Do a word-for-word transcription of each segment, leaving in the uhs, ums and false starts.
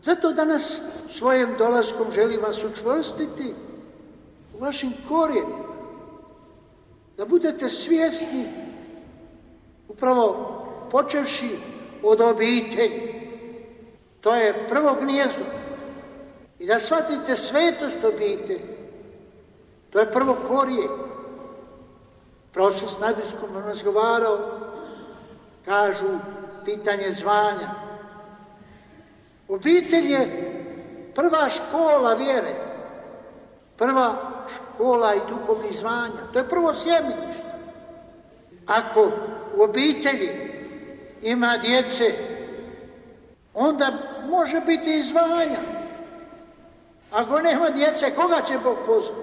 Zato danas svojim dolaskom želim vas učvrstiti u vašim korijenima. Da budete svjesni, upravo počevši od obitelji. To je prvo gnijezdo. I da shvatite svetost obitelji. To je prvo korijenje. Pravo sam s nadbiskupom razgovarao, kažu pitanje zvanja. Obitelj je prva škola vjere, prva škola i duhovnih zvanja. To je prvo sjemenište. Ako u obitelji ima djece, onda može biti i zvanja. Ako nema djece, koga će Bog pozvati?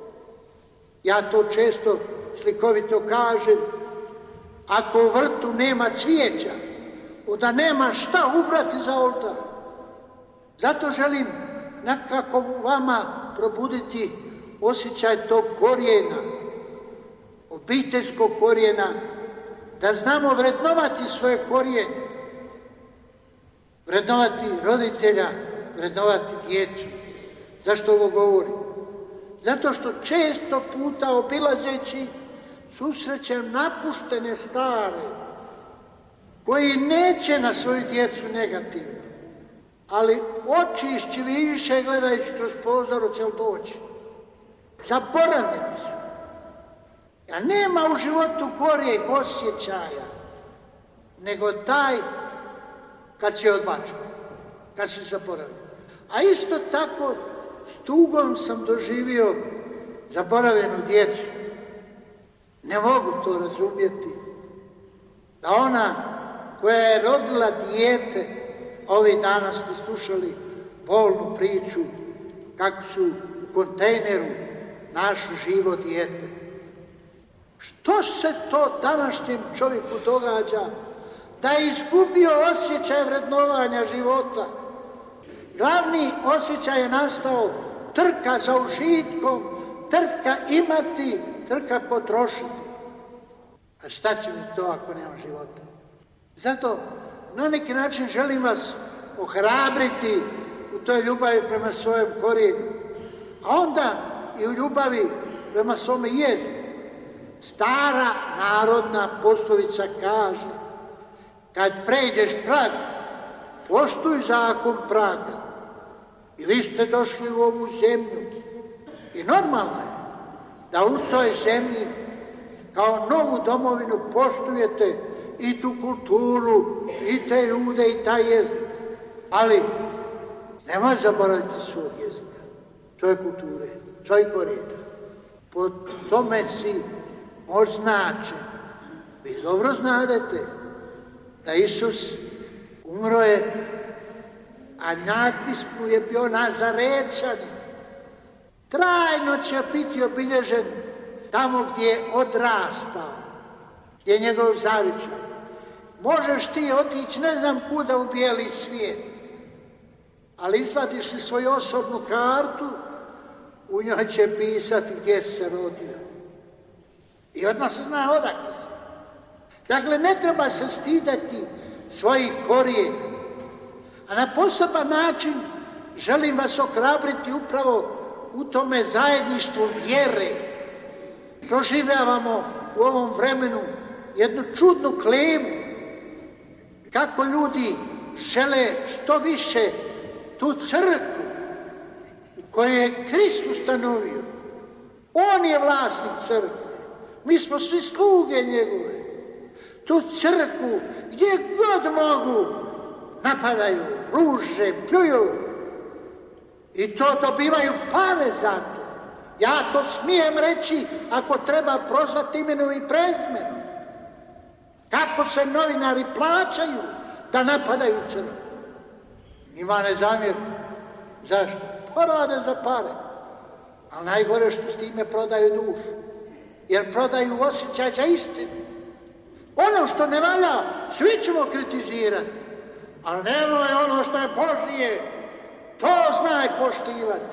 Ja to često slikovito kažem, ako u vrtu nema cvijeća, onda nema šta ubrati za oltar. Zato želim nekako vama probuditi osjećaj tog korijena, obiteljskog korijena, da znamo vrednovati svoje korijene, vrednovati roditelja, vrednovati djecu. Zašto ovo govorim? Zato što često puta obilazeći susrećem napuštene stare, koji neće na svoju djecu negativno, ali očišći više gledajući kroz pozor će li doći. Zaboravljeni su. A nema u životu gorijeg osjećaja, nego taj kad se odbačen, kad se zaboravljen. A isto tako s tugom sam doživio zaboravljenu djecu. Ne mogu to razumjeti. Da ona koja je rodila dijete, ovih dana ste slušali bolnu priču kako su u kontejneru našli živo dijete. Što se to današnjem čovjeku događa da je izgubio osjećaj vrednovanja života? Glavni osjećaj je nastao trka za užitkom, trka imati, trka potrošiti. A šta će mi to ako nema života? Zato na neki način želim vas ohrabriti u toj ljubavi prema svojem korijenu, a onda i u ljubavi prema svome jeziku. Stara narodna poslovica kaže, kad pređeš prag, poštuj zakon praga. I vi ste došli u ovu zemlju. I normalno je da u toj zemlji kao novu domovinu poštujete i tu kulturu, i te ljude, i taj jezik. Ali nemoj zaboraviti svog jezika, svoje kulture, svoje korijena. Po tome si označen. Vi dobro znadete da Isus umro je, a natpis mu je bio Nazarečanin. Trajno će biti obilježen tamo gdje je odrastao, gdje je njegov zavičaj. Možeš ti otići ne znam kuda u bijeli svijet, ali izvadiš li svoju osobnu kartu, u njoj će pisati gdje se rodio. I odmah se zna odakle se. Dakle, ne treba se stidati svojih korijena. A na poseban način želim vas ohrabriti upravo u tome zajedništvu vjere. Proživljavamo u ovom vremenu jednu čudnu klimu, kako ljudi žele što više tu crkvu koju je Krist ustanovio. On je vlasnik crkve. Mi smo svi sluge njegove. Tu crkvu gdje god mogu napadaju, ruže, pljuju. I to dobivaju pare za to. Ja to smijem reći ako treba prozvati imenom i prezimenom. Kako se novinari plaćaju da napadaju crkvu. Ima ne zamjeru. Zašto? Porade za pare. Ali najgore što s time prodaju dušu. Jer prodaju osjećaj za istinu. Ono što ne valja, svi ćemo kritizirati. Ali nemoj ono što je Božije, to znaj poštivati.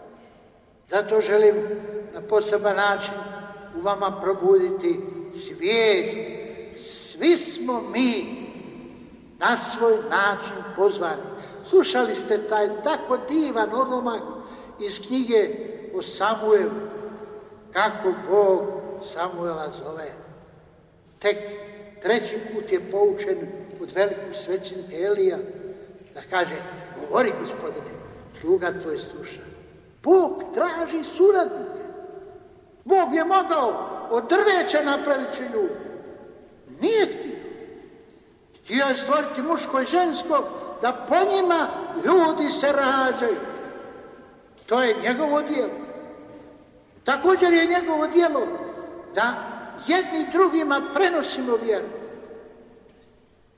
Zato želim na poseban način u vama probuditi svijest. Svi smo mi na svoj način pozvani. Slušali ste taj tako divan odlomak iz knjige o Samuelu, kako Bog Samuela zove. Tek treći put je poučen od velikog svećenika Elija da kaže, govori Gospodine, sluga tvoj sluša. Bog traži suradnike. Bog je mogao od drveća napraviti ljude. Nije htio. Htio je stvoriti muško i žensko, da po njima ljudi se rađaju. To je njegovo djelo. Također je njegovo djelo da jedni drugima prenosimo vjeru.